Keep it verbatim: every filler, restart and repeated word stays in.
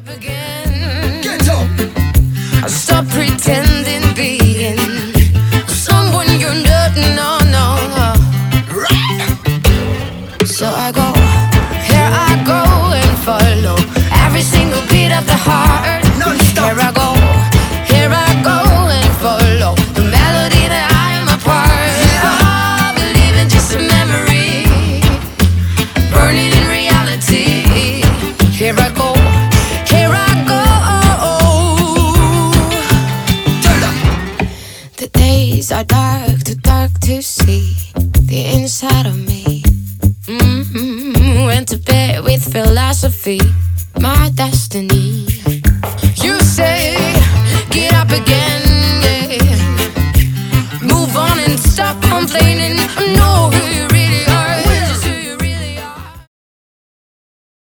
up again. Get up. I stop pretending being someone you're not. No, no. Right. So I go, here I go and follow every single beat of the heart. Non-stop. Here I go, here I go and follow the melody that I am a part. Yeah. I believe in just a memory, burning in reality. Here I go, here I go. The days are dark, too dark to see the inside of me. Mm-hmm. Went to bed with philosophy, my destiny. You say, get up again, yeah. Move on and stop complaining. No.